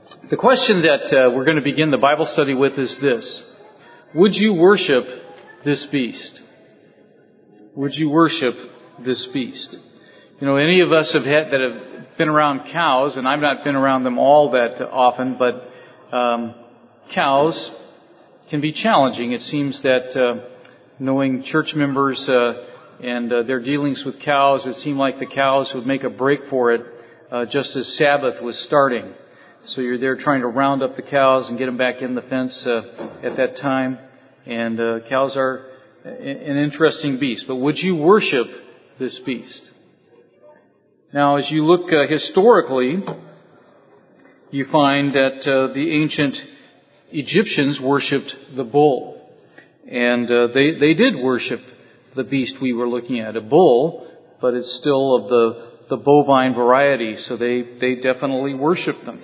The question that we're going to begin the Bible study with is this. Would you worship this beast? Would you worship this beast? You know, any of us that have been around cows, and I've not been around them all that often, but cows can be challenging. It seems that knowing church members and their dealings with cows, it seemed like the cows would make a break for it just as Sabbath was starting. So you're there trying to round up the cows and get them back in the fence at that time. And cows are an interesting beast. But would you worship this beast? Now, as you look historically, you find that the ancient Egyptians worshipped the bull. And they did worship the beast we were looking at, a bull, but it's still of the bovine variety, so they definitely worship them.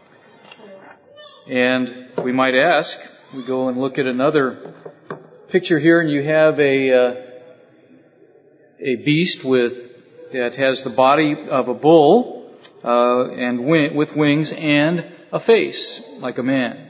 And we might ask, we go and look at another picture here, and you have a beast that has the body of a bull and with wings and a face like a man.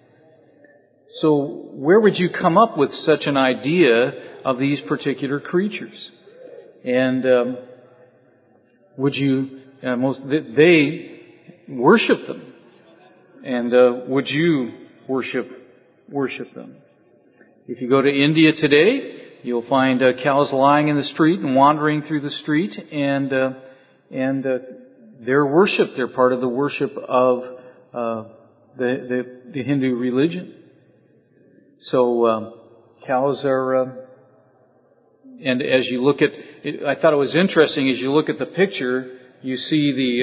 So where would you come up with such an idea of these particular creatures? And would you? They worship them. And would you worship them? If you go to India today, you'll find cows lying in the street and wandering through the street, and they're worshipped. They're part of the worship of the Hindu religion. So cows are, and as you look at, I thought it was interesting. As you look at the picture, you see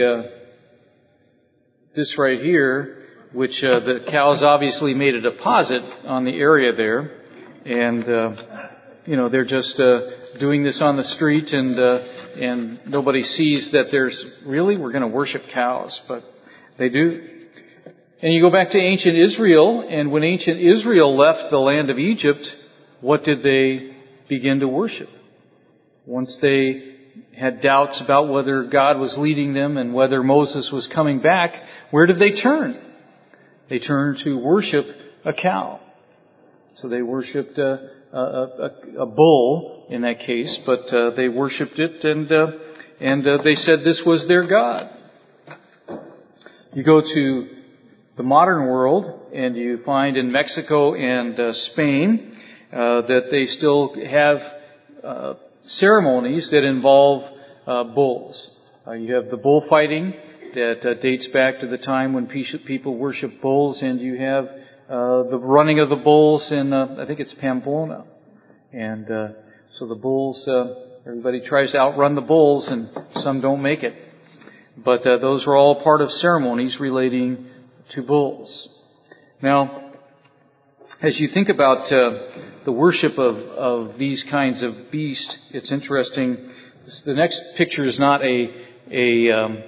this right here, which the cows obviously made a deposit on the area there, and they're just doing this on the street, and nobody sees that we're going to worship cows, but they do. And you go back to ancient Israel, and when ancient Israel left the land of Egypt, what did they begin to worship? Once they had doubts about whether God was leading them and whether Moses was coming back, where did they turn? They turned to worship a cow. So they worshipped a bull in that case, but they worshipped it, and they said this was their God. You go to the modern world, and you find in Mexico and Spain that they still have ceremonies that involve bulls. You have the bullfighting that dates back to the time when people worship bulls, and you have the running of the bulls in, I think it's Pamplona. And so the bulls, everybody tries to outrun the bulls, and some don't make it. But those are all part of ceremonies relating to bulls. Now, as you think about the worship of these kinds of beasts, it's interesting. The next picture is not a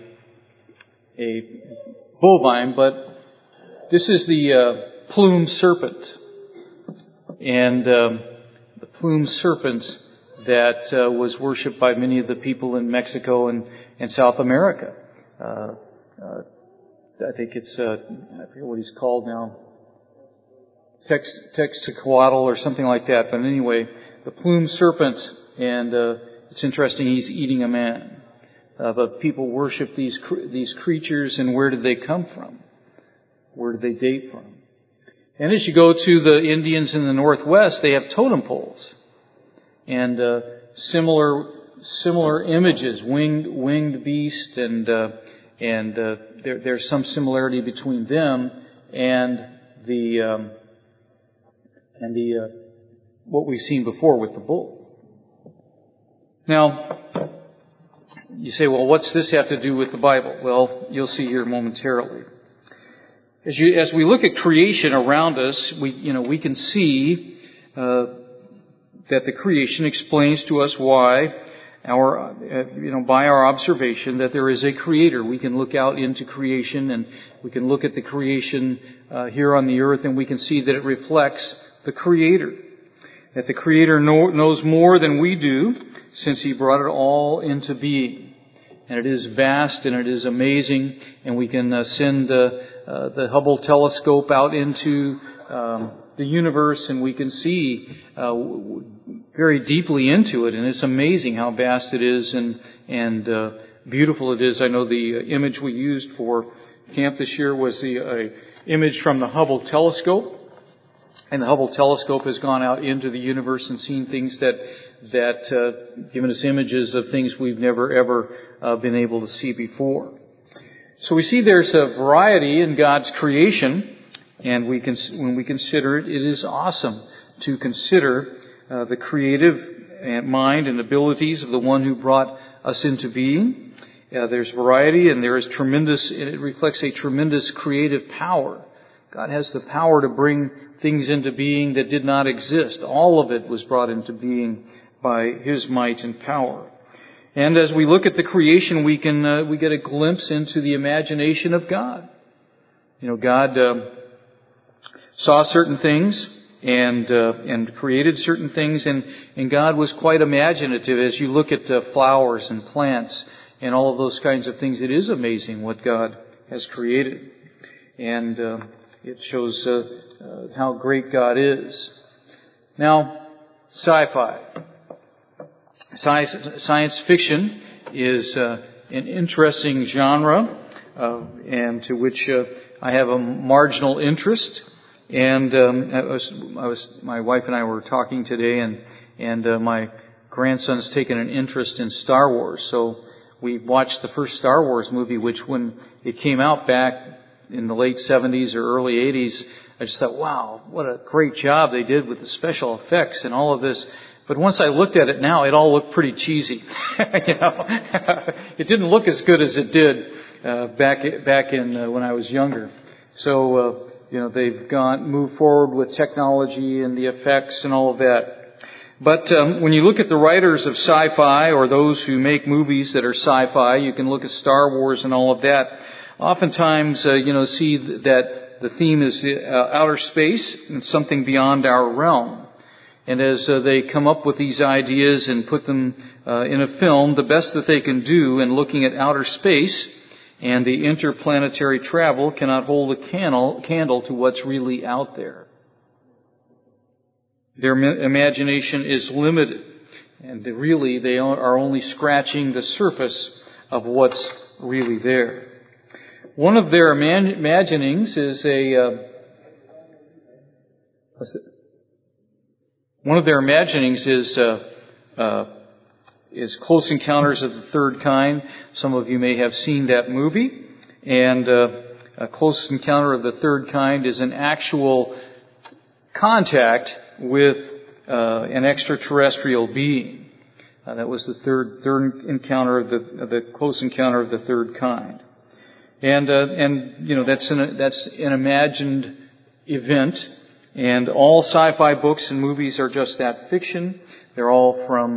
bovine, but this is the plumed serpent. And the plumed serpent that was worshipped by many of the people in Mexico and South America. I think it's, I forget what he's called now, Texcoatl or something like that. But anyway, the plumed serpent, and it's interesting, he's eating a man. But people worship these creatures, and where did they come from? Where did they date from? And as you go to the Indians in the Northwest, they have totem poles. And similar images, winged beast, and there's some similarity between them and the what we've seen before with the bull. Now, you say, well, what's this have to do with the Bible? Well, you'll see here momentarily. As we look at creation around us, we can see that the creation explains to us why by our observation that there is a creator. We can look out into creation, and we can look at the creation here on the earth, and we can see that it reflects the creator. That the creator knows more than we do, since he brought it all into being. and it is vast, and it is amazing, and we can send the Hubble telescope out into the universe, and we can see very deeply into it, and it's amazing how vast it is and beautiful it is. I know the image we used for camp this year was the image from the Hubble telescope, and the Hubble telescope has gone out into the universe and seen things that given us images of things we've never ever been able to see before. So we see there's a variety in God's creation, and when we consider it, it is awesome to consider the creative mind and abilities of the one who brought us into being. There's variety, and there is it reflects a tremendous creative power. God has the power to bring things into being that did not exist. All of it was brought into being by His might and power. And as we look at the creation, we get a glimpse into the imagination of God. God saw certain things and created certain things, and God was quite imaginative. As you look at flowers and plants and all of those kinds of things, it is amazing what God has created, and it shows how great God is. Now, sci-fi. Science fiction is an interesting genre, and to which I have a marginal interest. And my wife and I were talking today, and my grandson's taken an interest in Star Wars. So we watched the first Star Wars movie, which when it came out back in the late 70s or early 80s, I just thought, wow, what a great job they did with the special effects and all of this. But once I looked at it now, it all looked pretty cheesy. It didn't look as good as it did back in when I was younger. So they've moved forward with technology and the effects and all of that. But when you look at the writers of sci-fi or those who make movies that are sci-fi, you can look at Star Wars and all of that. Oftentimes, see that the theme is outer space and something beyond our realm. And as they come up with these ideas and put them in a film, the best that they can do in looking at outer space and the interplanetary travel cannot hold a candle to what's really out there. Their imagination is limited, and really they are only scratching the surface of what's really there. One of their imaginings is is Close Encounters of the Third Kind. Some of you may have seen that movie. And a Close Encounter of the Third Kind is an actual contact with an extraterrestrial being. That was the third encounter of the Close Encounter of the Third Kind. And that's an imagined event. And all sci-fi books and movies are just that, fiction. They're all from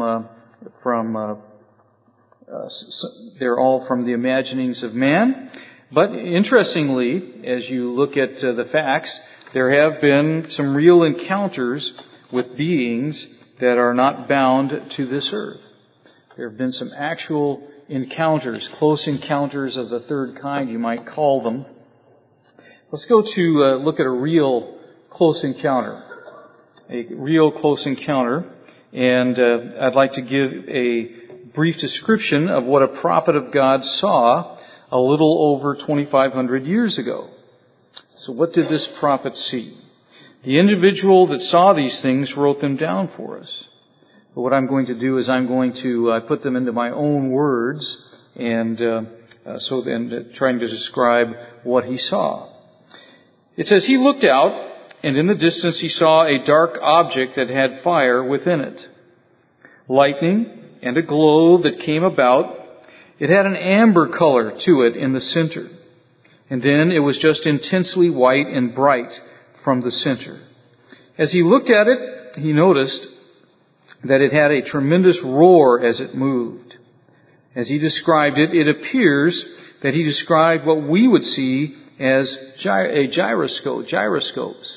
the imaginings of man. But interestingly, as you look at the facts, there have been some real encounters with beings that are not bound to this earth. There have been some actual encounters, close encounters of the third kind, you might call them. Let's go to look at a real close encounter. A real close encounter. And I'd like to give a brief description of what a prophet of God saw a little over 2,500 years ago. So what did this prophet see? The individual that saw these things wrote them down for us. But what I'm going to do is I'm going to put them into my own words and trying to describe what he saw. It says, he looked out, and in the distance he saw a dark object that had fire within it, lightning and a glow that came about. It had an amber color to it in the center, and then it was just intensely white and bright from the center. As he looked at it, he noticed that it had a tremendous roar as it moved. As he described it, it appears that he described what we would see as gyroscopes.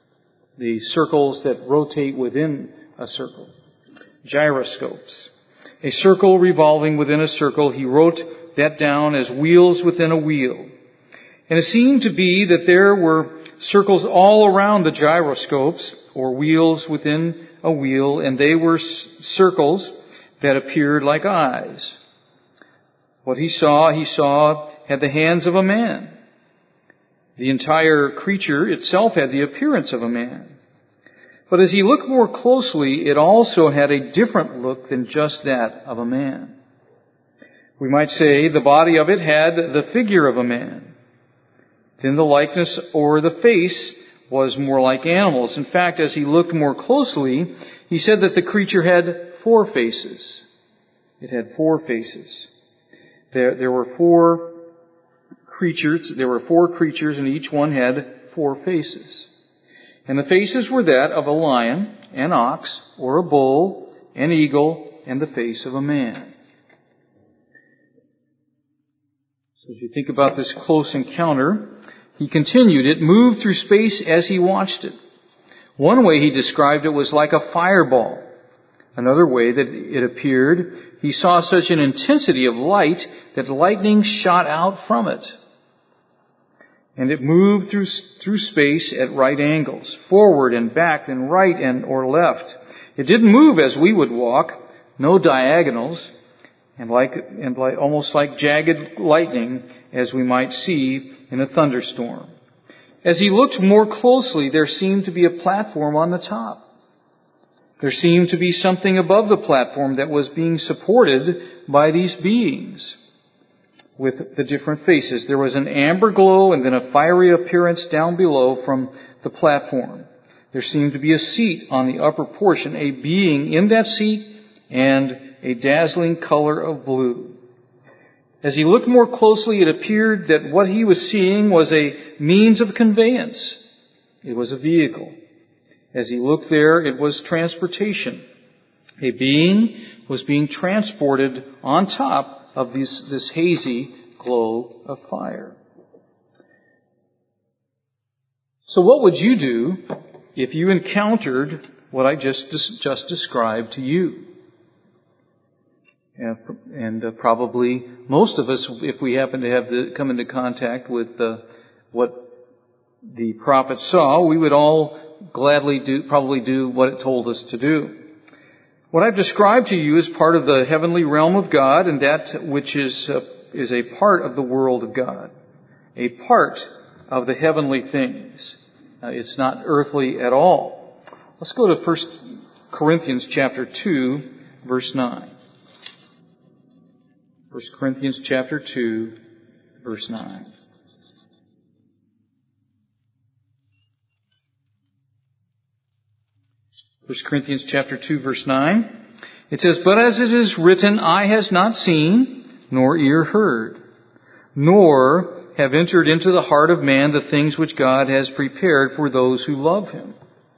The circles that rotate within a circle. Gyroscopes. a circle revolving within a circle. He wrote that down as wheels within a wheel. And it seemed to be that there were circles all around the gyroscopes, or wheels within a wheel, and they were circles that appeared like eyes. What he saw had the hands of a man. The entire creature itself had the appearance of a man. But as he looked more closely, it also had a different look than just that of a man. We might say the body of it had the figure of a man. Then the likeness or the face was more like animals. In fact, as he looked more closely, he said that the creature had 4 faces. It had 4 faces. There were 4 creatures. There were 4 creatures, and each one had 4 faces. And the faces were that of a lion, an ox, or a bull, an eagle, and the face of a man. So as you think about this close encounter, he continued, it moved through space as he watched it. One way he described it was like a fireball. Another way that it appeared, he saw such an intensity of light that lightning shot out from it. And it moved through space at right angles, forward and back and right and or left. It didn't move as we would walk, no diagonals, and almost like jagged lightning as we might see in a thunderstorm. As he looked more closely, there seemed to be a platform on the top. There seemed to be something above the platform that was being supported by these beings with the different faces. There was an amber glow and then a fiery appearance down below from the platform. There seemed to be a seat on the upper portion, a being in that seat, and a dazzling color of blue. As he looked more closely, it appeared that what he was seeing was a means of conveyance. It was a vehicle. As he looked there, it was transportation. A being was being transported on top of this hazy glow of fire. So what would you do if you encountered what I just described to you? And probably most of us, if we happen to have come into contact with what the prophet saw, we would all gladly probably do what it told us to do. What I've described to you is part of the heavenly realm of God, and that which is a part of the world of God, a part of the heavenly things. It's not earthly at all. Let's go to 1 Corinthians chapter 2, verse 9. 1 Corinthians chapter 2, verse 9. First Corinthians chapter 2, verse 9. It says, "But as it is written, eye has not seen, nor ear heard, nor have entered into the heart of man the things which God has prepared for those who love Him."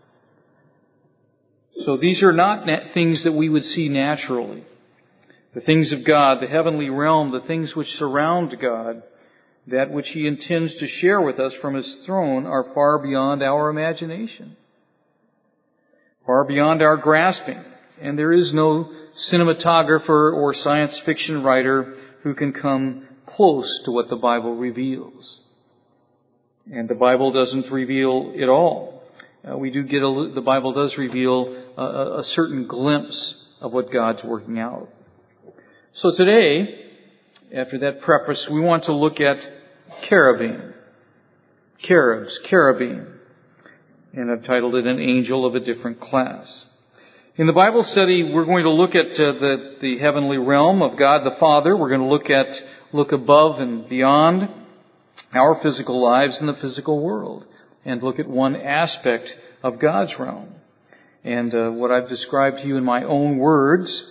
So these are not things that we would see naturally. The things of God, the heavenly realm, the things which surround God, that which He intends to share with us from His throne, are far beyond our imagination, far beyond our grasping. And there is no cinematographer or science fiction writer who can come close to what the Bible reveals. And the Bible doesn't reveal it all. The Bible does reveal a certain glimpse of what God's working out. So today, after that preface, we want to look at cherubim. Cherubim. And I've titled it An Angel of a Different Class. In the Bible study, we're going to look at the heavenly realm of God the Father. We're going to look above and beyond our physical lives in the physical world and look at one aspect of God's realm. And what I've described to you in my own words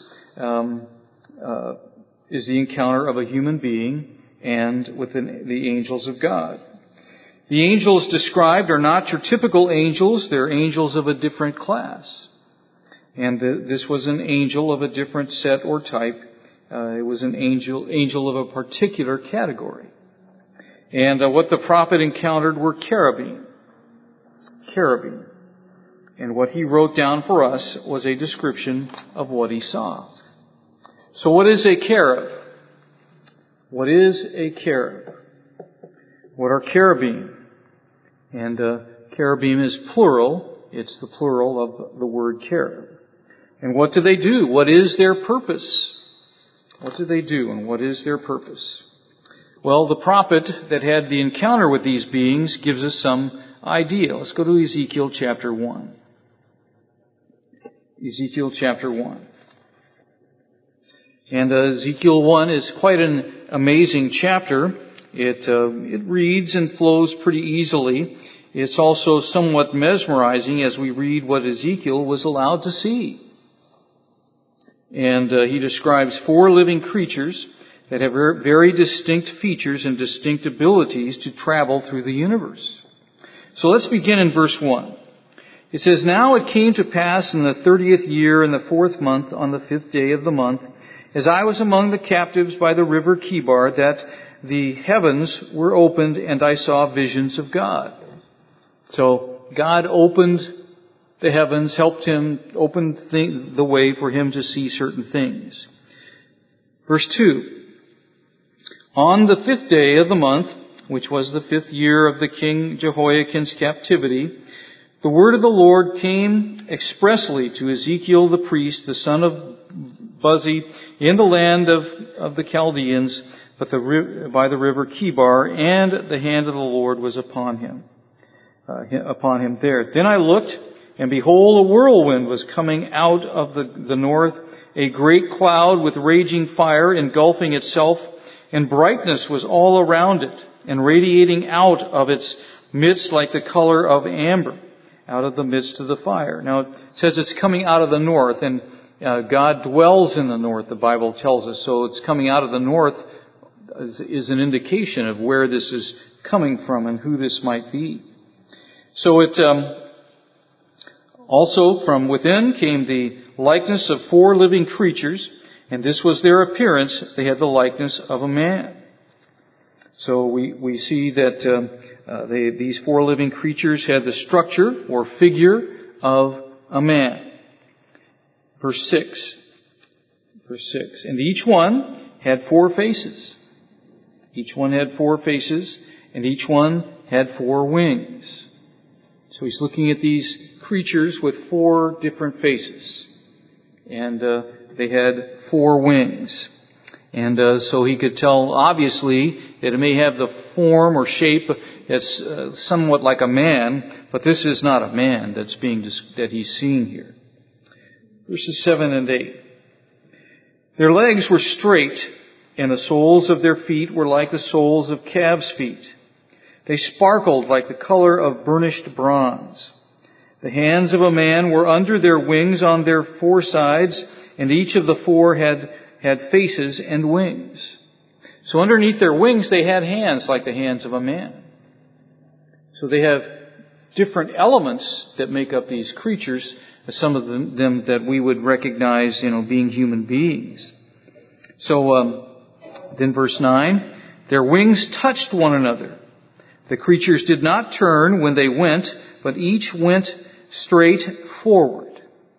is the encounter of a human being and with the angels of God. The angels described are not your typical angels. They're angels of a different class. And this was an angel of a different set or type. It was an angel of a particular category. And what the prophet encountered were cherubim. Cherubim. And what he wrote down for us was a description of what he saw. So what is a cherub? What is a cherub? What are cherubim? And cherubim is plural. It's the plural of the word cherub. And what do they do? What is their purpose? What do they do and what is their purpose? Well, the prophet that had the encounter with these beings gives us some idea. Let's go to Ezekiel chapter 1. Ezekiel chapter 1. And Ezekiel 1 is quite an amazing chapter. It reads and flows pretty easily. It's also somewhat mesmerizing as we read what Ezekiel was allowed to see. And he describes 4 living creatures that have very distinct features and distinct abilities to travel through the universe. So let's begin in verse 1. It says, "Now it came to pass in the 30th year in the 4th month on the 5th day of the month, as I was among the captives by the river Chebar, that the heavens were opened and I saw visions of God." So God opened the heavens, helped him, opened the way for him to see certain things. Verse 2. "On the 5th day of the month, which was the 5th year of the king Jehoiakim's captivity, the word of the Lord came expressly to Ezekiel the priest, the son of Buzi, in the land of the Chaldeans, but by the river Chebar, and the hand of the Lord was upon him there. Then I looked, and behold, a whirlwind was coming out of the north, a great cloud with raging fire engulfing itself, and brightness was all around it, and radiating out of its midst like the color of amber, out of the midst of the fire." Now, it says it's coming out of the north, and God dwells in the north, the Bible tells us. So it's coming out of the north is an indication of where this is coming from and who this might be. So it also from within came the likeness of 4 living creatures, and this was their appearance. They had the likeness of a man. So we see that these 4 living creatures had the structure or figure of a man. Verse 6. "And each one had 4 faces. Each one had 4 faces, and each one had 4 wings." So he's looking at these creatures with 4 different faces. And they had 4 wings. And so he could tell, obviously, that it may have the form or shape that's somewhat like a man, but this is not a man that he's seeing here. Verses 7 and 8. "Their legs were straight, and the soles of their feet were like the soles of calves' feet. They sparkled like the color of burnished bronze. The hands of a man were under their wings on their 4 sides, and each of the 4 had faces and wings." So underneath their wings, they had hands like the hands of a man. So they have different elements that make up these creatures, some of them that we would recognize, being human beings. So then verse 9, "Their wings touched one another. The creatures did not turn when they went, but each went straight forward."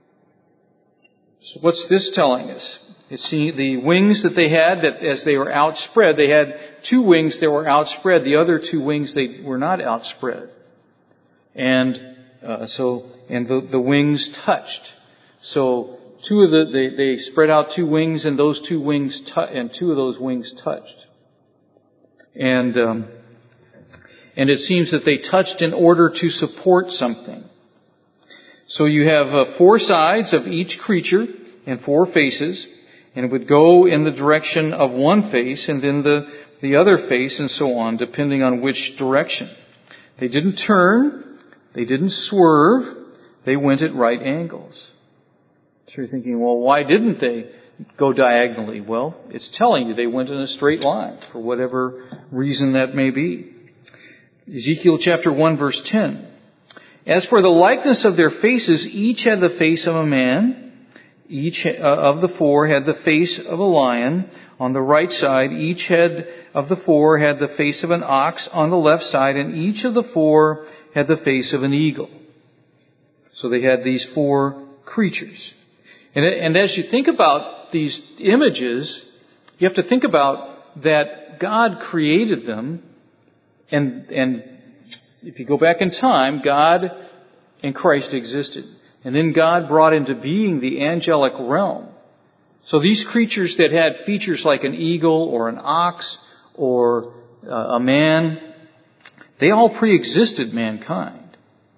So what's this telling us? It's the wings that they had, that as they were outspread, they had 2 wings that were outspread. The other 2 wings, they were not outspread. And the wings touched. So they spread out 2 wings, and those 2 wings and 2 of those wings touched. And it seems that they touched in order to support something. So you have 4 sides of each creature and 4 faces, and it would go in the direction of one face and then the other face and so on, depending on which direction. They didn't turn. They didn't swerve. They went at right angles. So you're thinking, well, why didn't they go diagonally? Well, it's telling you they went in a straight line for whatever reason that may be. Ezekiel chapter 1 verse 10. "As for the likeness of their faces, each had the face of a man. Each of the 4 had the face of a lion on the right side. Each head of the 4 had the face of an ox on the left side, and each of the 4 had the face of an eagle." So they had these 4 creatures. And as you think about these images, you have to think about that God created them, and if you go back in time, God and Christ existed. And then God brought into being the angelic realm. So these creatures that had features like an eagle or an ox or a man, they all pre-existed mankind.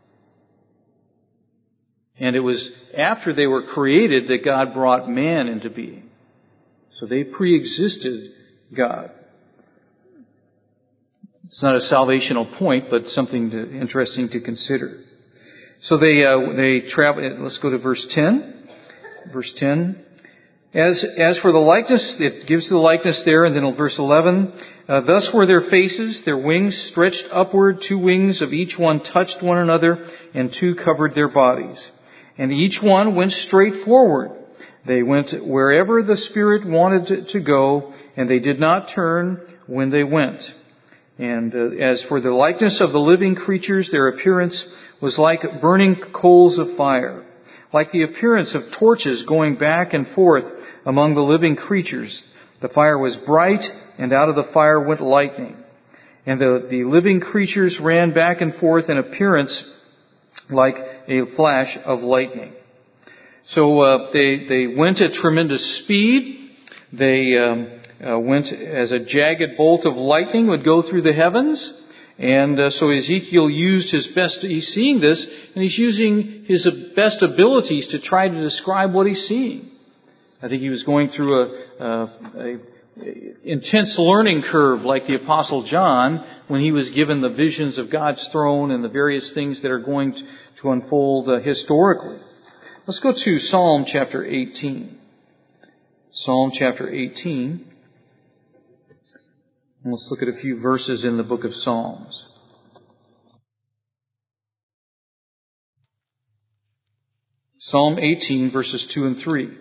And it was after they were created that God brought man into being. So they pre-existed God. It's not a salvational point, but something interesting to consider. So they travel. Let's go to verse 10. Verse 10. As for the likeness, it gives the likeness there, and then in verse 11, thus were their faces, their wings stretched upward, 2 wings of each one touched one another, and 2 covered their bodies. And each one went straight forward. They went wherever the Spirit wanted to go, and they did not turn when they went. And as for the likeness of the living creatures, their appearance was like burning coals of fire, like the appearance of torches going back and forth among the living creatures. The fire was bright, and out of the fire went lightning. And the living creatures ran back and forth in appearance like a flash of lightning. So they went at tremendous speed. They went as a jagged bolt of lightning would go through the heavens. And so Ezekiel used his best, he's seeing this, and he's using his best abilities to try to describe what he's seeing. I think he was going through a intense learning curve like the Apostle John when he was given the visions of God's throne and the various things that are going to unfold historically. Let's go to Psalm chapter 18. Psalm chapter 18. And let's look at a few verses in the book of Psalms. Psalm 18, verses 2 and 3.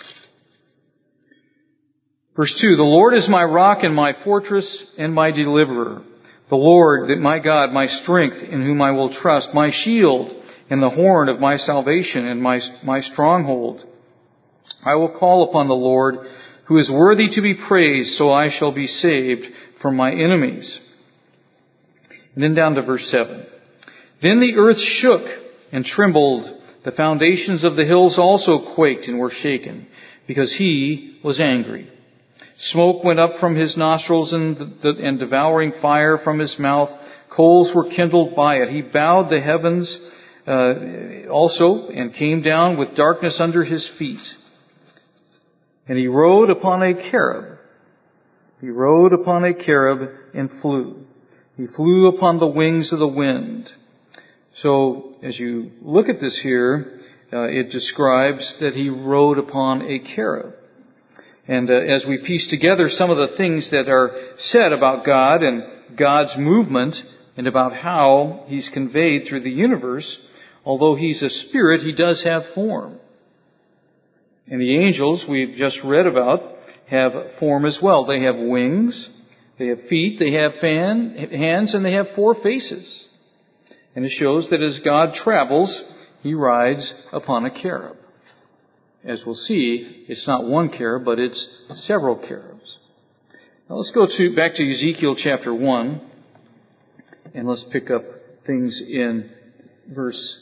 Verse 2, the Lord is my rock and my fortress and my deliverer. The Lord, my God, my strength, in whom I will trust, my shield and the horn of my salvation and my stronghold. I will call upon the Lord, who is worthy to be praised, so I shall be saved from my enemies. And then down to verse 7. Then the earth shook and trembled. The foundations of the hills also quaked and were shaken, because he was angry. Smoke went up from his nostrils and devouring fire from his mouth. Coals were kindled by it. He bowed the heavens also and came down with darkness under his feet. And he rode upon a cherub. He rode upon a cherub and flew. He flew upon the wings of the wind. So as you look at this here, it describes that he rode upon a cherub. And as we piece together some of the things that are said about God and God's movement and about how he's conveyed through the universe, although he's a spirit, he does have form. And the angels we've just read about have form as well. They have wings, they have feet, they have hands, and they have 4 faces. And it shows that as God travels, he rides upon a cherub. As we'll see, it's not one cherub, but it's several cherubs. Now let's go back to Ezekiel chapter 1, and let's pick up things in verse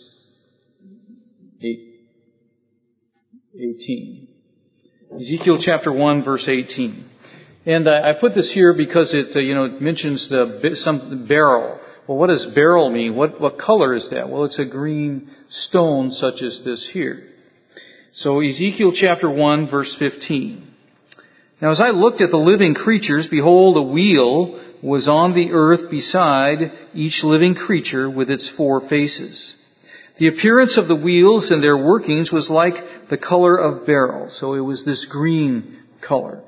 18. Ezekiel chapter 1, verse 18. And I put this here because it mentions some beryl. Well, what does beryl mean? What color is that? Well, it's a green stone such as this here. So Ezekiel chapter 1, verse 15. Now as I looked at the living creatures, behold, a wheel was on the earth beside each living creature with its 4 faces. The appearance of the wheels and their workings was like the color of beryl. So it was this green color.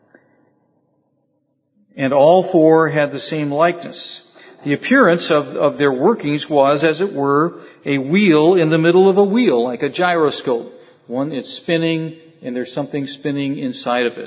And all 4 had the same likeness. The appearance of their workings was, as it were, a wheel in the middle of a wheel, like a gyroscope. One, it's spinning, and there's something spinning inside of it.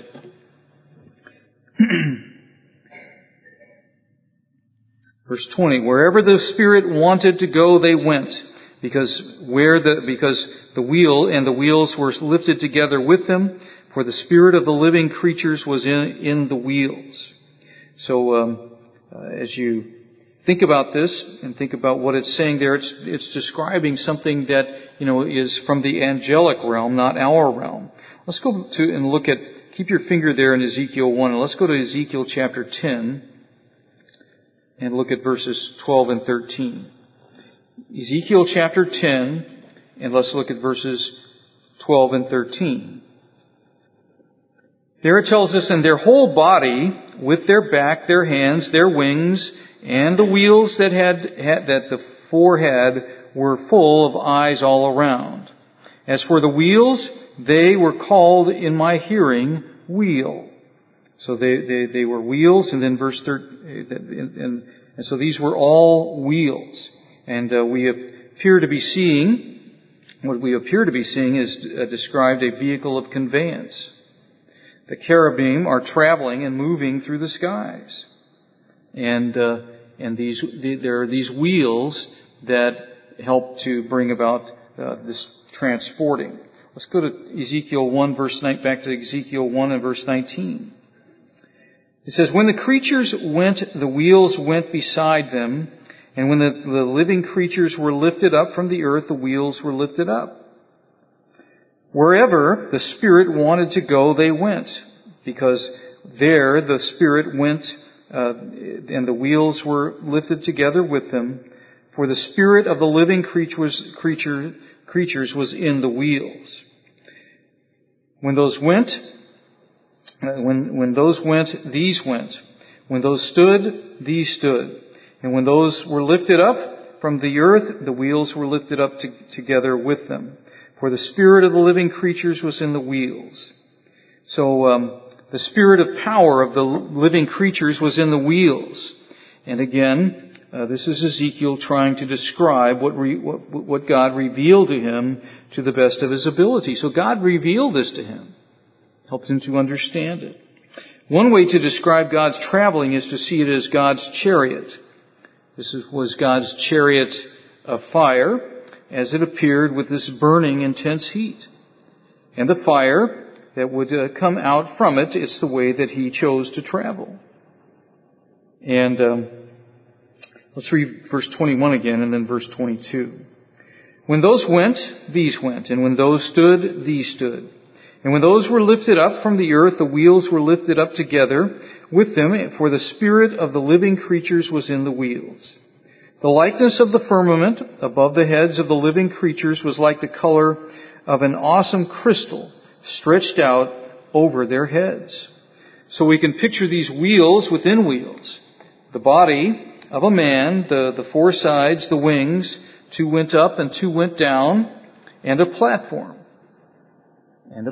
Verse 20, wherever the Spirit wanted to go, they went. because the wheel and the wheels were lifted together with them, for the spirit of the living creatures was in the wheels. So as you think about this and think about what it's saying there, it's describing something that is from the angelic realm, not our realm. Let's go to and look at. Keep your finger there in Ezekiel 1, and let's go to Ezekiel chapter 10 and look at verses 12 and 13. Ezekiel chapter 10, and let's look at verses 12 and 13. There it tells us, and their whole body, with their back, their hands, their wings, and the wheels that the four had, were full of eyes all around. As for the wheels, they were called in my hearing wheel. So they were wheels, and then verse 13, and so these were all wheels. And what we appear to be seeing is described a vehicle of conveyance. The cherubim are traveling and moving through the skies, and there are these wheels that help to bring about this transporting. Let's go to Ezekiel 1 back to Ezekiel 1 and verse 19. It says, when the creatures went, the wheels went beside them, and when the living creatures were lifted up from the earth, the wheels were lifted up. Wherever the Spirit wanted to go, they went, because there the Spirit went, and the wheels were lifted together with them, for the Spirit of the living creatures was in the wheels. When those went, these went. When those stood, these stood. And when those were lifted up from the earth, the wheels were lifted up together with them. For the Spirit of the living creatures was in the wheels. So the Spirit of power of the living creatures was in the wheels. And again, this is Ezekiel trying to describe what God revealed to him to the best of his ability. So God revealed this to him, helped him to understand it. One way to describe God's traveling is to see it as God's chariot. This was God's chariot of fire as it appeared with this burning intense heat. And the fire that would come out from it, it's the way that he chose to travel. And let's read verse 21 again and then verse 22. When those went, these went. And when those stood, these stood. And when those were lifted up from the earth, the wheels were lifted up together with them, for the Spirit of the living creatures was in the wheels. The likeness of the firmament above the heads of the living creatures was like the color of an awesome crystal stretched out over their heads. So we can picture these wheels within wheels. The body of a man, the four sides, the wings, 2 went up and 2 went down, and a platform. And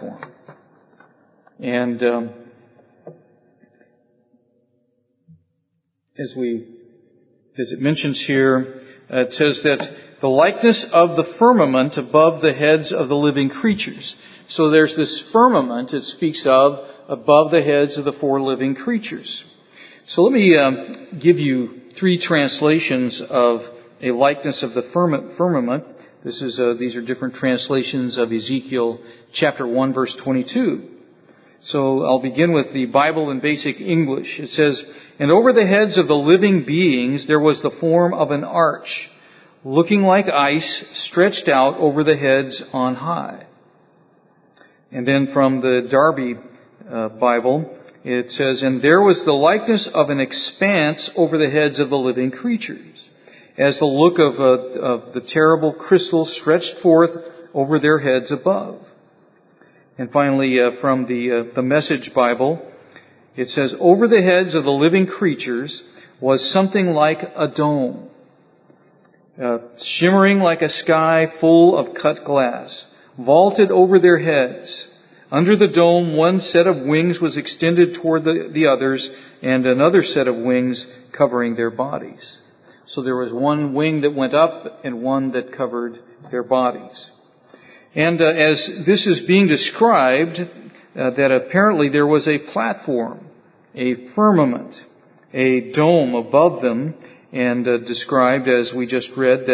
as it mentions here, it says that the likeness of the firmament above the heads of the living creatures. So there's this firmament it speaks of above the heads of the 4 living creatures. So let me give you 3 translations of a likeness of the firmament. These are different translations of Ezekiel chapter 1 verse 22. So I'll begin with the Bible in basic English. It says, and over the heads of the living beings there was the form of an arch, looking like ice, stretched out over the heads on high. And then from the Darby Bible, it says, and there was the likeness of an expanse over the heads of the living creatures, as the look of the terrible crystal stretched forth over their heads above. And finally, from the Message Bible, it says, over the heads of the living creatures was something like a dome, shimmering like a sky full of cut glass, vaulted over their heads. Under the dome, one set of wings was extended toward the others, and another set of wings covering their bodies. So there was one wing that went up and one that covered their bodies. And as this is being described, that apparently there was a platform, a firmament, a dome above them, and described, as we just read, that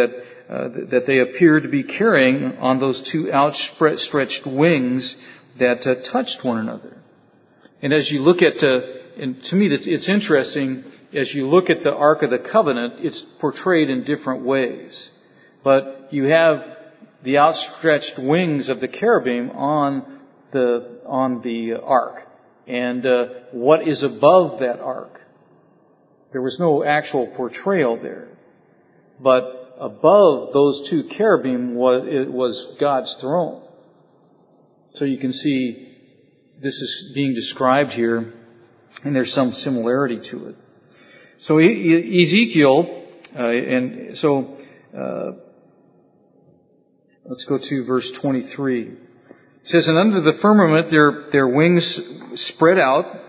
that they appeared to be carrying on those two outstretched wings that touched one another. And as you look at, and to me it's interesting, as you look at the Ark of the Covenant, it's portrayed in different ways. But you have the outstretched wings of the cherubim on the ark. And what is above that ark? There was no actual portrayal there. But above those two cherubim was God's throne. So you can see this is being described here, and there's some similarity to it. So Ezekiel, let's go to verse 23. It says, "And under the firmament their wings spread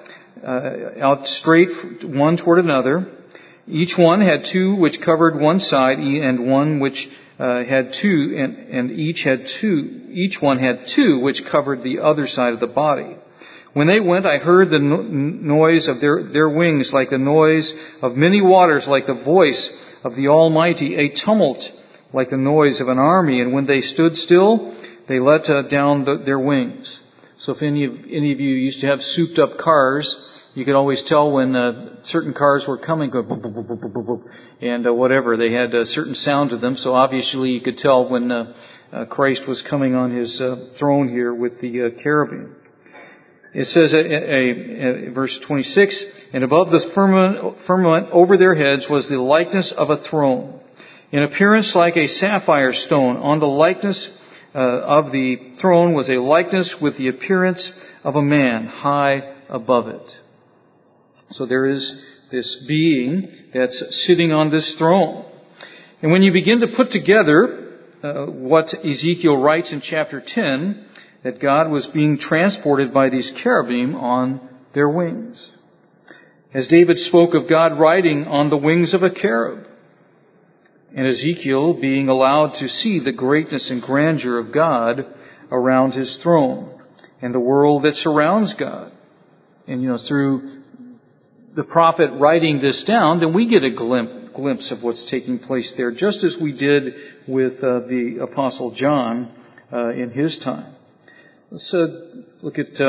out straight one toward another. Each one had two which covered one side, and one which had two, and each one had two which covered the other side of the body. When they went, I heard the noise of their wings, like the noise of many waters, like the voice of the Almighty, a tumult, like the noise of an army. And when they stood still, they let down their wings." So if any of you used to have souped up cars, you could always tell when certain cars were coming, go boop, boop, boop, boop, boop, boop, and whatever. They had a certain sound to them, so obviously you could tell when Christ was coming on His throne here with the cherubim. It says, verse 26, "And above the firmament over their heads was the likeness of a throne, in appearance like a sapphire stone. On the likeness of the throne was a likeness with the appearance of a man high above it." So there is this being that's sitting on this throne. And when you begin to put together what Ezekiel writes in chapter 10, that God was being transported by these cherubim on their wings. As David spoke of God riding on the wings of a cherub, and Ezekiel being allowed to see the greatness and grandeur of God around His throne and the world that surrounds God. And through the prophet writing this down, then we get a glimpse of what's taking place there, just as we did with the Apostle John in his time. Let's look at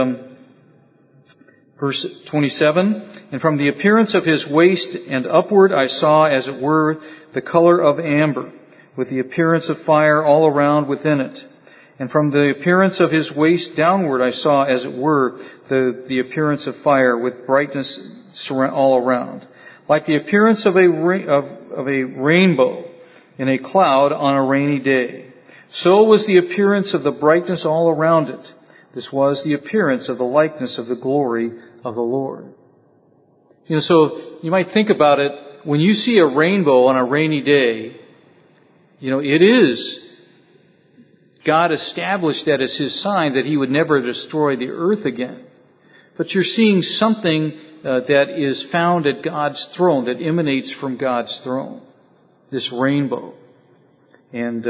verse 27. "And from the appearance of His waist and upward I saw, as it were, the color of amber, with the appearance of fire all around within it. And from the appearance of His waist downward I saw, as it were, the appearance of fire, with brightness all around, like the appearance of a rainbow in a cloud on a rainy day. So was the appearance of the brightness all around it. This was the appearance of the likeness of the glory of the Lord." So you might think about it, when you see a rainbow on a rainy day, it is God established that as His sign that He would never destroy the earth again. But you're seeing something that is found at God's throne, that emanates from God's throne. This rainbow. And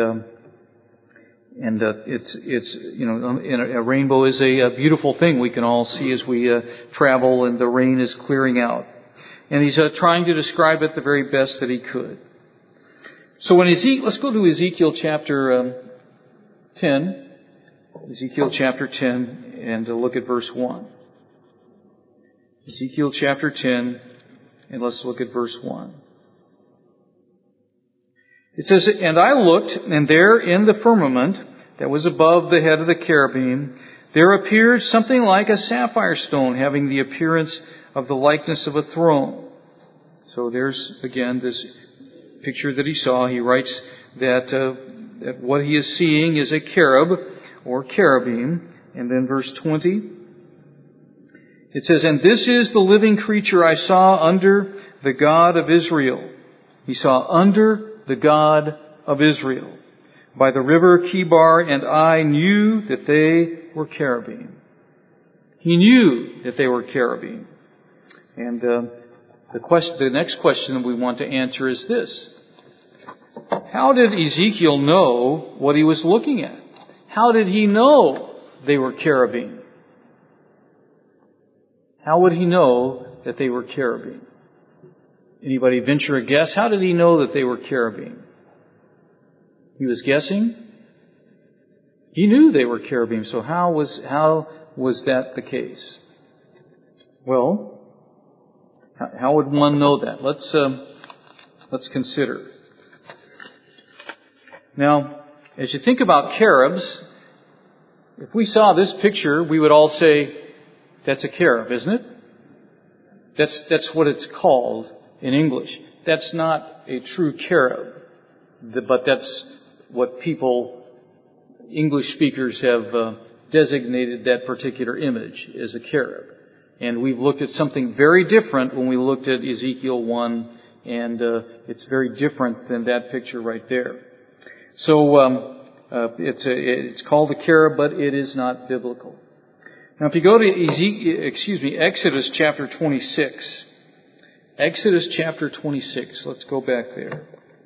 a rainbow is a beautiful thing we can all see as we travel and the rain is clearing out. And he's trying to describe it the very best that he could. So let's go to Ezekiel chapter 10. Ezekiel chapter 10 and look at verse 1. Ezekiel chapter 10 and let's look at verse 1. It says, "And I looked, and there in the firmament that was above the head of the cherubim, there appeared something like a sapphire stone, having the appearance of the likeness of a throne." So there's, again, this picture that he saw. He writes that what he is seeing is a cherub, or cherubim. And then verse 20, it says, "And this is the living creature I saw under the God of Israel." He saw under the God of Israel by the river Chebar, and I knew that they were cherubim. He knew that they were cherubim. And the next question that we want to answer is this: how did Ezekiel know what he was looking at? How did he know they were cherubim? How would he know that they were cherubim? Anybody venture a guess? How did he know that they were cherubim? He was guessing. He knew they were cherubim, so how was that the case? Well, how would one know that? Let's consider. Now, as you think about cherubs, if we saw this picture, we would all say, that's a cherub, isn't it? That's what it's called in English. That's not a true cherub, but that's what English speakers have designated that particular image as a cherub. And we've looked at something very different when we looked at Ezekiel 1, and it's very different than that picture right there. So it's called a cherub, but it is not biblical. Now, if you go to Exodus chapter 26. Exodus chapter 26. Let's go back there.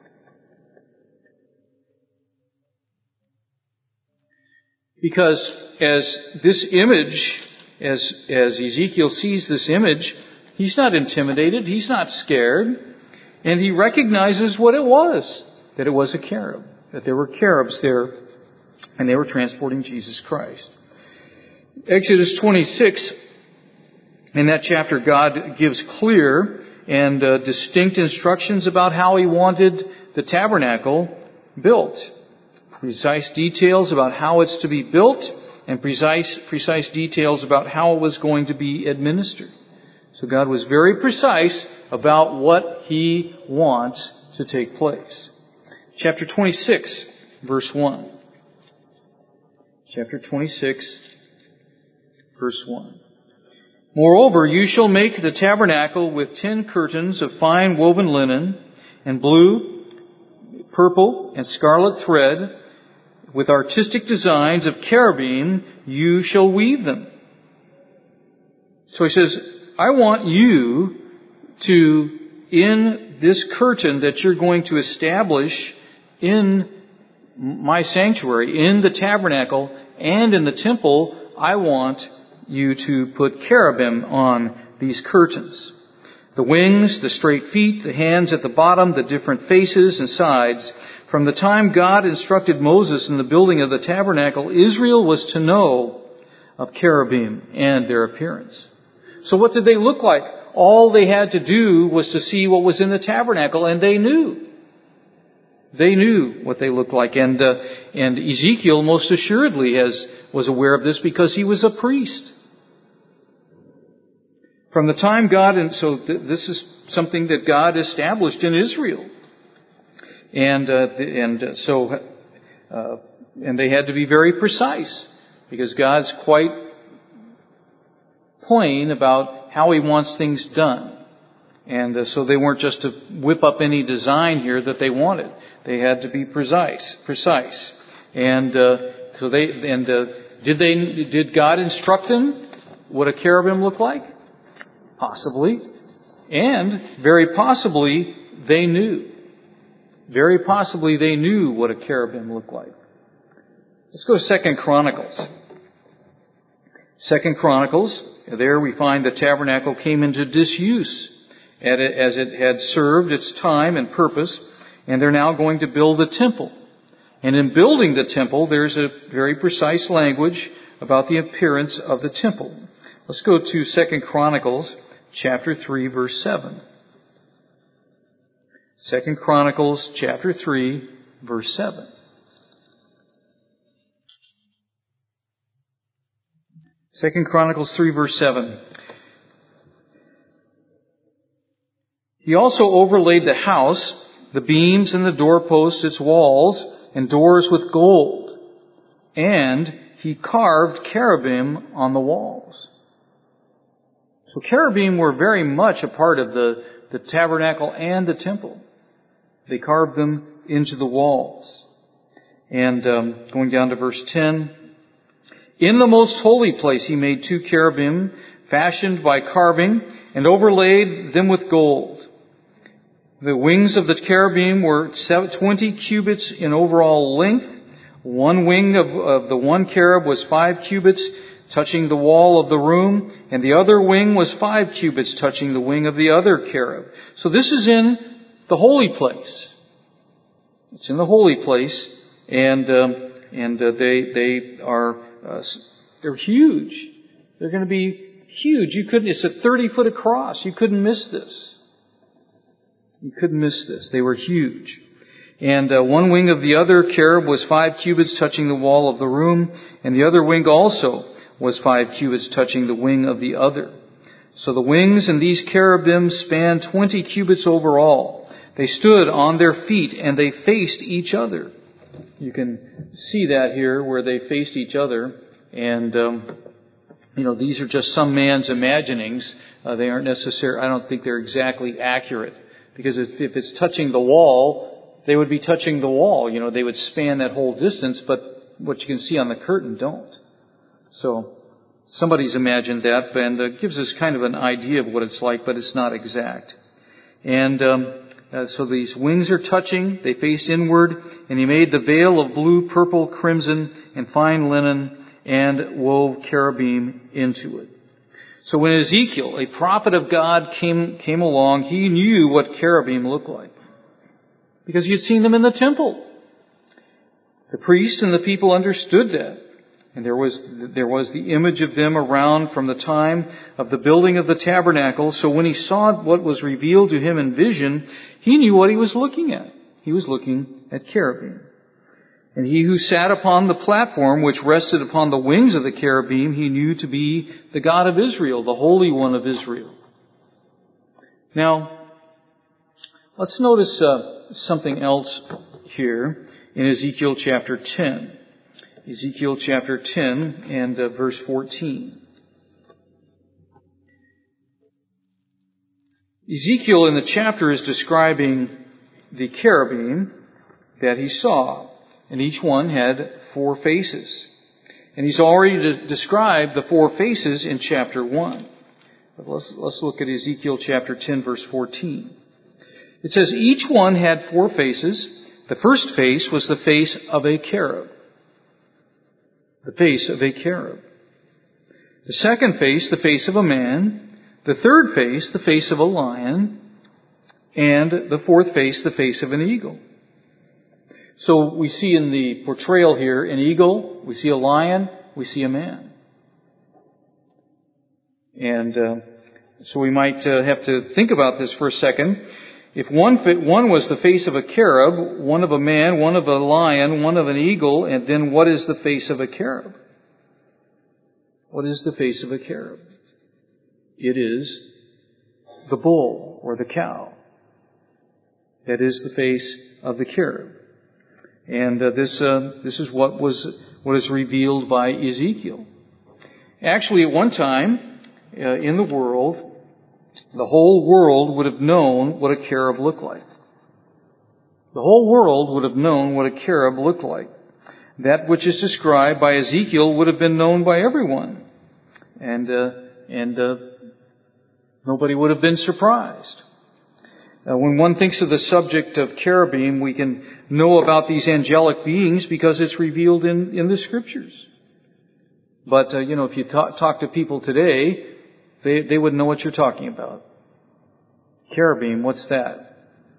Because as this image, as Ezekiel sees this image, he's not intimidated, he's not scared, and he recognizes what it was, that it was a cherub, that there were cherubs there, and they were transporting Jesus Christ. Exodus 26, in that chapter, God gives clear and distinct instructions about how He wanted the tabernacle built. Precise details about how it's to be built, and precise details about how it was going to be administered. So God was very precise about what He wants to take place. Chapter 26, verse 1. Chapter 26, verse 1. Moreover, you shall make the tabernacle with 10 curtains of fine woven linen, and blue, purple, and scarlet thread, with artistic designs of cherubim, you shall weave them. So he says, I want you to, in this curtain that you're going to establish in my sanctuary, in the tabernacle, and in the temple, I want you to put cherubim on these curtains. The wings, the straight feet, the hands at the bottom, the different faces and sides. From the time God instructed Moses in the building of the tabernacle, Israel was to know of cherubim and their appearance. So what did they look like? All they had to do was to see what was in the tabernacle, and they knew. They knew what they looked like. And Ezekiel most assuredly was aware of this because he was a priest. From the time God, and so this is something that God established in Israel. And they had to be very precise because God's quite plain about how He wants things done. And so they weren't just to whip up any design here that they wanted. They had to be precise. And did God instruct them what a cherubim looked like? Possibly. And very possibly they knew. Very possibly they knew what a cherubim looked like. Let's go to 2 Chronicles. 2 Chronicles, there we find the tabernacle came into disuse as it had served its time and purpose, and they're now going to build the temple. And in building the temple, there's a very precise language about the appearance of the temple. Let's go to 2 Chronicles chapter 3, verse 7. 2 Chronicles chapter 3, verse 7. Second Chronicles 3, verse 7. He also overlaid the house, the beams and the doorposts, its walls, and doors with gold. And he carved cherubim on the walls. So cherubim were very much a part of the tabernacle and the temple. They carved them into the walls. And going down to verse 10, in the most holy place he made 2 cherubim fashioned by carving and overlaid them with gold. The wings of the cherubim were 20 cubits in overall length. One wing of the one cherub was 5 cubits, touching the wall of the room, and the other wing was 5 cubits, touching the wing of the other cherub. So this is in the holy place. It's in the holy place and they're huge. They're going to be huge. It's a 30-foot across. You couldn't miss this. You couldn't miss this. They were huge. And one wing of the other cherub was 5 cubits touching the wall of the room, and the other wing also was 5 cubits touching the wing of the other. So the wings and these cherubim spanned 20 cubits over all. They stood on their feet and they faced each other. You can see that here where they faced each other. And, these are just some man's imaginings. They aren't necessary. I don't think they're exactly accurate. Because if it's touching the wall, they would be touching the wall. They would span that whole distance, but what you can see on the curtain don't. So somebody's imagined that, and gives us kind of an idea of what it's like, but it's not exact. And so these wings are touching. They faced inward, and he made the veil of blue, purple, crimson, and fine linen, and wove cherubim into it. So when Ezekiel, a prophet of God, came along, he knew what cherubim looked like, because he had seen them in the temple. The priest and the people understood that. And there was the image of them around from the time of the building of the tabernacle. So when he saw what was revealed to him in vision, he knew what he was looking at. He was looking at cherubim. And he who sat upon the platform which rested upon the wings of the cherubim, he knew to be the God of Israel, the Holy One of Israel. Now, let's notice something else here in Ezekiel chapter 10. Ezekiel chapter 10 and verse 14. Ezekiel in the chapter is describing the cherubim that he saw, and each one had 4 faces. And he's already described the 4 faces in chapter 1. But let's look at Ezekiel chapter 10 verse 14. It says, each one had 4 faces. The first face was the face of a cherub. The face of a cherub. The second face, the face of a man. The third face, the face of a lion. And the fourth face, the face of an eagle. So we see in the portrayal here an eagle, we see a lion, we see a man. And so we might have to think about this for a second. If one was the face of a cherub, one of a man, one of a lion, one of an eagle, and then what is the face of a cherub? What is the face of a cherub? It is the bull or the cow. That is the face of the cherub. And this is what is revealed by Ezekiel. Actually, at one time in the world, the whole world would have known what a cherub looked like. The whole world would have known what a cherub looked like. That which is described by Ezekiel would have been known by everyone. And nobody would have been surprised. When one thinks of the subject of cherubim, we can know about these angelic beings because it's revealed in the Scriptures. But, if you talk to people today, they wouldn't know what you're talking about. Cherubim, what's that?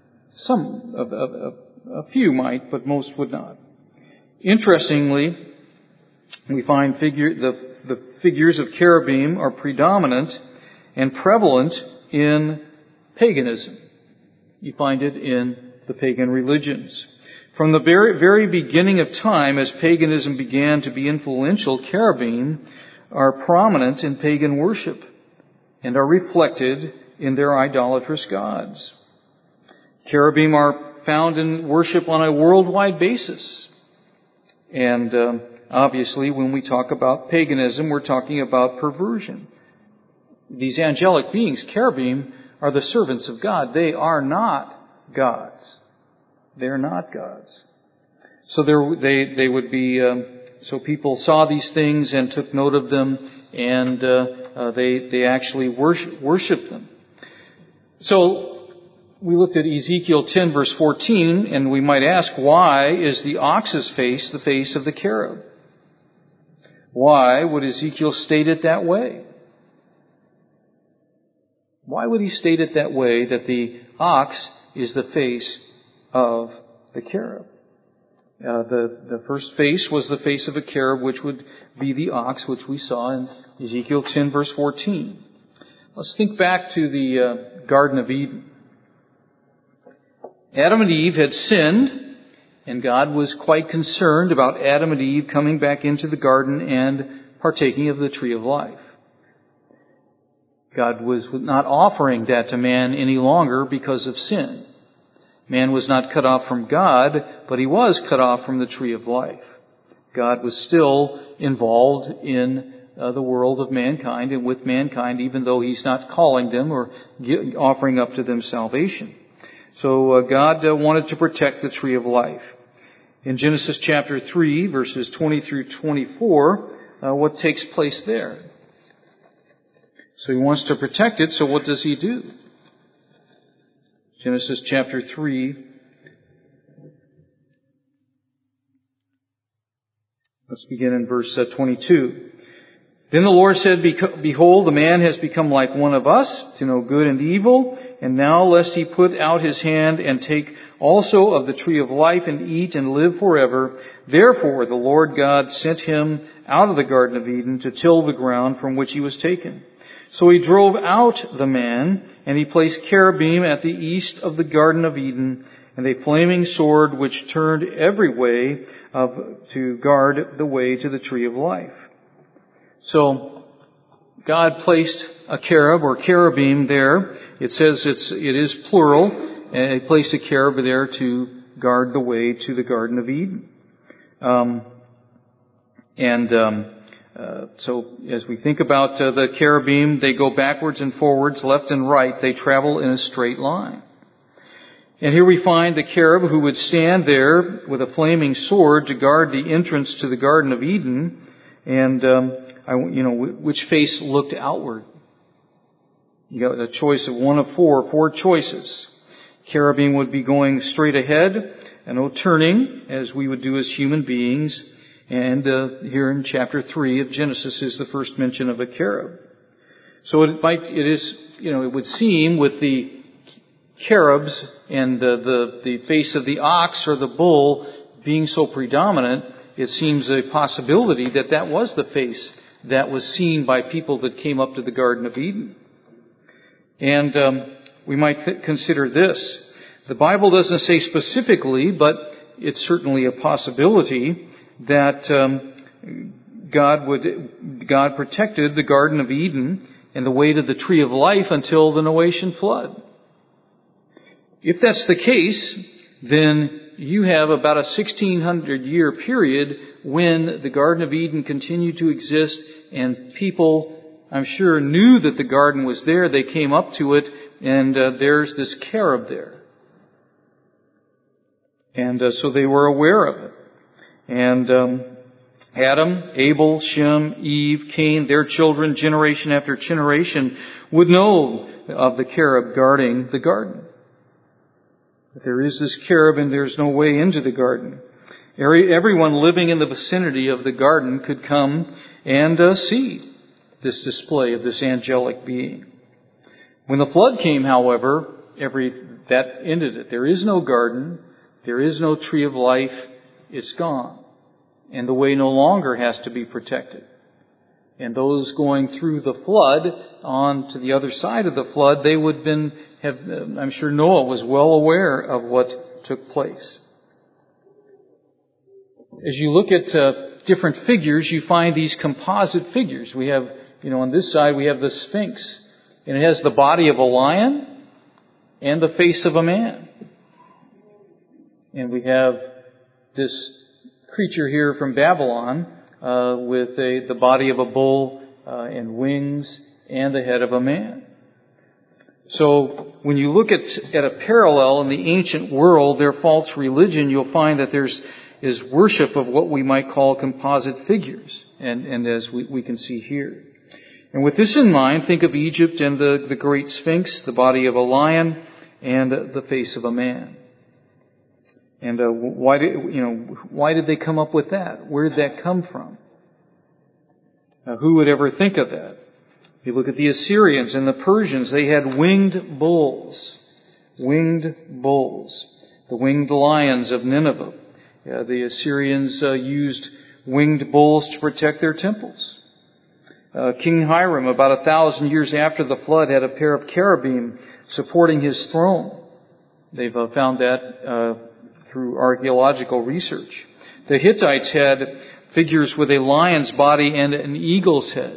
A few might, but most would not. Interestingly, we find the figures of cherubim are predominant and prevalent in paganism. You find it in the pagan religions. From the very beginning of time, as paganism began to be influential, cherubim are prominent in pagan worship and are reflected in their idolatrous gods. Cherubim are found in worship on a worldwide basis. And obviously, when we talk about paganism, we're talking about perversion. These angelic beings, cherubim, are the servants of God. They are not gods. They're not gods. So they would be. So people saw these things and took note of them, and they actually worshiped them. So we looked at Ezekiel 10 verse 14, and we might ask, why is the ox's face the face of the cherub? Why would Ezekiel state it that way? Why would he state it that way, that the ox is the face of the cherub? The first face was the face of a cherub, which would be the ox, which we saw in Ezekiel 10, verse 14. Let's think back to the Garden of Eden. Adam and Eve had sinned, and God was quite concerned about Adam and Eve coming back into the garden and partaking of the tree of life. God was not offering that to man any longer because of sin. Man was not cut off from God, but he was cut off from the tree of life. God was still involved in the world of mankind and with mankind, even though He's not calling them or offering up to them salvation. So God wanted to protect the tree of life. In Genesis chapter 3, verses 20 through 24, what takes place there? So He wants to protect it, so what does He do? Genesis chapter 3. Let's begin in verse 22. Then the Lord said, Behold, the man has become like one of us, to know good and evil. And now lest he put out his hand and take also of the tree of life and eat and live forever. Therefore the Lord God sent him out of the Garden of Eden to till the ground from which he was taken. So He drove out the man, and He placed cherubim at the east of the Garden of Eden, and a flaming sword which turned every way to guard the way to the tree of life. So God placed a cherub or cherubim there. It says it is plural, and He placed a cherub there to guard the way to the Garden of Eden. So as we think about the cherubim, they go backwards and forwards, left and right. They travel in a straight line. And here we find the cherub who would stand there with a flaming sword to guard the entrance to the Garden of Eden. And, which face looked outward? You got a choice of one of four choices. Cherubim would be going straight ahead and no turning, as we would do as human beings. And here in chapter 3 of Genesis is the first mention of a cherub. So it would seem with the cherubs and the face of the ox or the bull being so predominant, it seems a possibility that was the face that was seen by people that came up to the Garden of Eden. And we might consider this. The Bible doesn't say specifically, but it's certainly a possibility that God protected the Garden of Eden and the way to the tree of life until the Noachian flood. If that's the case, then you have about a 1600-year period when the Garden of Eden continued to exist, and people, I'm sure, knew that the garden was there. They came up to it, and there's this cherub there. And so they were aware of it. And Adam, Abel, Shem, Eve, Cain, their children, generation after generation, would know of the cherub guarding the garden. But there is this cherub and there's no way into the garden. Everyone living in the vicinity of the garden could come and see this display of this angelic being. When the flood came, however, that ended it. There is no garden. There is no tree of life. It's gone. And the way no longer has to be protected. And those going through the flood on to the other side of the flood, they would I'm sure Noah was well aware of what took place. As you look at different figures, you find these composite figures. We have, on this side we have the Sphinx. And it has the body of a lion and the face of a man. And we have this creature here from Babylon with the body of a bull and wings and the head of a man. So when you look at a parallel in the ancient world, their false religion, you'll find that is worship of what we might call composite figures, and as we can see here. And with this in mind, think of Egypt and the great Sphinx, the body of a lion and the face of a man. And why did they come up with that? Where did that come from? Who would ever think of that? You look at the Assyrians and the Persians, they had winged bulls. Winged bulls. The winged lions of Nineveh. The Assyrians used winged bulls to protect their temples. King Hiram, about 1,000 years after the flood, had a pair of cherubim supporting his throne. They've found that through archaeological research. The Hittites had figures with a lion's body and an eagle's head.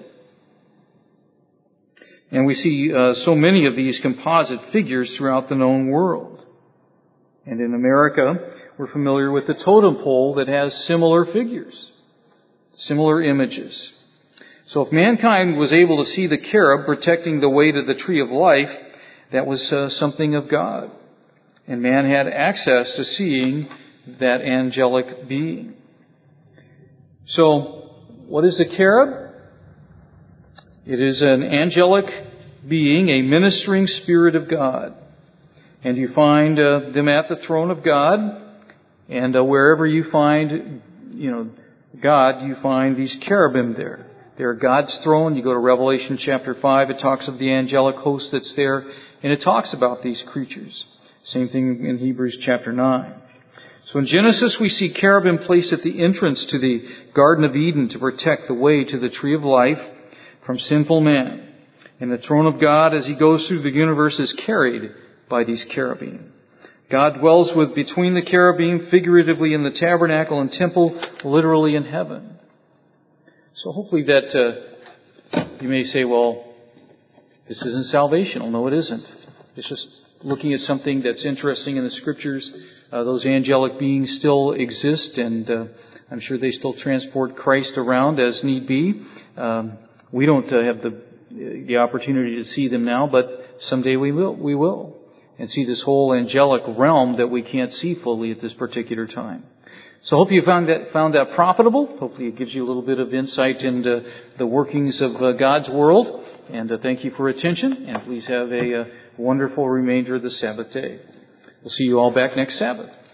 And we see so many of these composite figures throughout the known world. And in America, we're familiar with the totem pole that has similar figures, similar images. So if mankind was able to see the cherub protecting the way to the tree of life, that was something of God. And man had access to seeing that angelic being. So, what is a cherub? It is an angelic being, a ministering spirit of God. And you find them at the throne of God. And wherever you find, God, you find these cherubim there. They're God's throne. You go to Revelation chapter 5, it talks of the angelic host that's there, and it talks about these creatures. Same thing in Hebrews chapter 9. So in Genesis, we see cherubim placed at the entrance to the Garden of Eden to protect the way to the tree of life from sinful man. And the throne of God, as He goes through the universe, is carried by these cherubim. God dwells between the cherubim, figuratively in the tabernacle and temple, literally in heaven. So hopefully that you may say, well, this isn't salvational. No, it isn't. It's just looking at something that's interesting in the Scriptures. Those angelic beings still exist, and I'm sure they still transport Christ around as need be. We don't have the opportunity to see them now, but someday we will, and see this whole angelic realm that we can't see fully at this particular time. So I hope you found that profitable. Hopefully it gives you a little bit of insight into the workings of God's world. And thank you for attention. And please have a wonderful remainder of the Sabbath day. We'll see you all back next Sabbath.